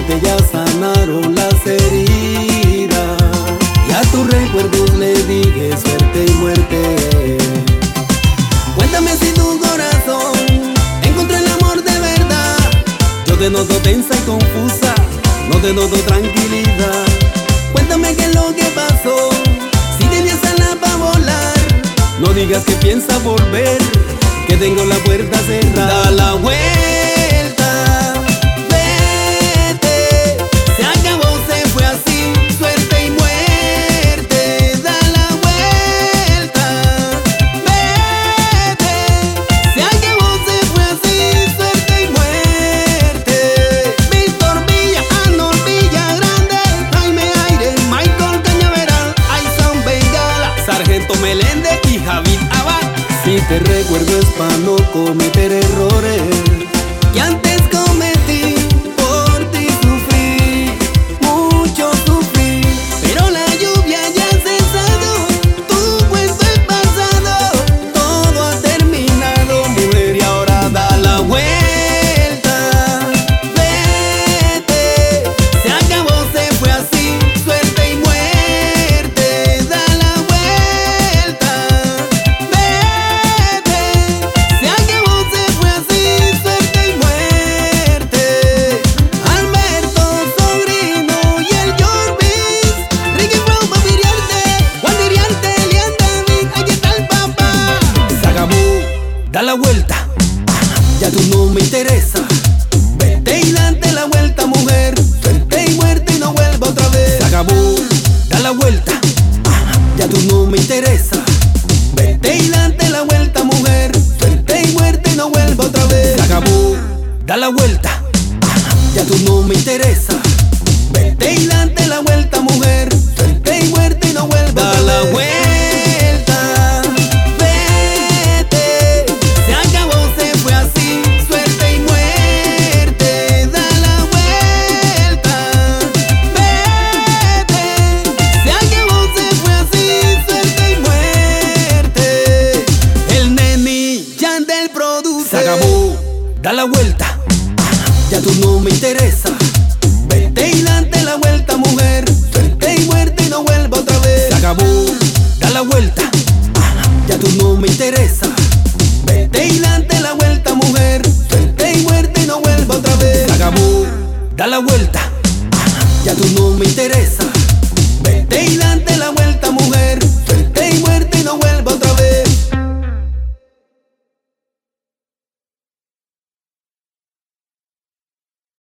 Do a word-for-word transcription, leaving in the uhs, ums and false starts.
muerte ya sanaron las heridas. Y a tus recuerdos le dije suerte y muerte. Cuéntame si tu corazón encontró el amor de verdad. Yo te noto tensa y confusa, no te noto tranquilidad. Cuéntame qué es lo que pasó, si tenías alas para volar. No digas que piensas volver, que tengo la puerta cerrada. Da la vuelta, vete, se acabó, se fue así, suerte y muerte. Da la vuelta, vete, se acabó, se fue así, suerte y muerte. Víctor Villa, Arnold Villa Grande, Jaime Aire, Michael Cañaveral, Aysan Bengala, Sargento Meléndez y Javid Abad. Si te recuerdo es para no cometer errores que antes cometí. Por ti sufrí, mucho sufrí, pero la lluvia ya ha cesado, tu cuento es pasado, todo ha terminado, mujer, y ahora da la vuelta, vete, se acabó, se fue así, suerte y muerte. Da la vuelta, vete, se acabó, se fue así, suerte y muerte. Alberto Sobrino y el Jorbis, Ricky Brown, Papi Iriarte, Juan Iriarte, Elian David, ahí está el papá. Se acabó, da la vuelta, ya tú no me interesa. Vete y date la vuelta, mujer, suerte y muerte y no vuelva otra vez. Se acabó, da la vuelta, ya tú no me interesa. Vete y date la vuelta, mujer, suerte y muerte y no vuelva otra vez. Se acabó, da la vuelta, ya tú no me interesa. Vete y date la vuelta, mujer, suerte y muerte y no vuelva otra vez. Da la vuelta, vete, se acabó, se fue así, suerte y muerte. Da la vuelta, vete, se acabó, se fue así, suerte y muerte. El Neni Yandel produce. Se acabó, da la vuelta, ya tú no me interesa. Vete y